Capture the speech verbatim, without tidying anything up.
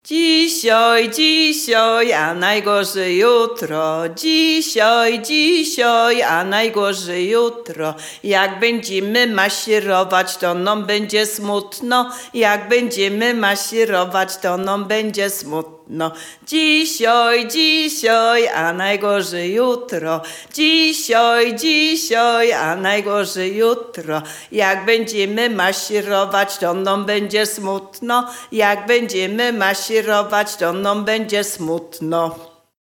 Dzisiaj, dzisiaj, a najgorzej jutro. Dzisiaj, dzisiaj, a najgorzej jutro. Jak będziemy masirować, to nam będzie smutno. Jak będziemy masirować, to nam będzie smutno. Dzisiaj, dzisiaj, a najgorzej jutro. Dzisiaj, dzisiaj, a najgorzej jutro. Jak będziemy masirować, to nam będzie smutno. Jak będziemy masirować, to nam będzie smutno.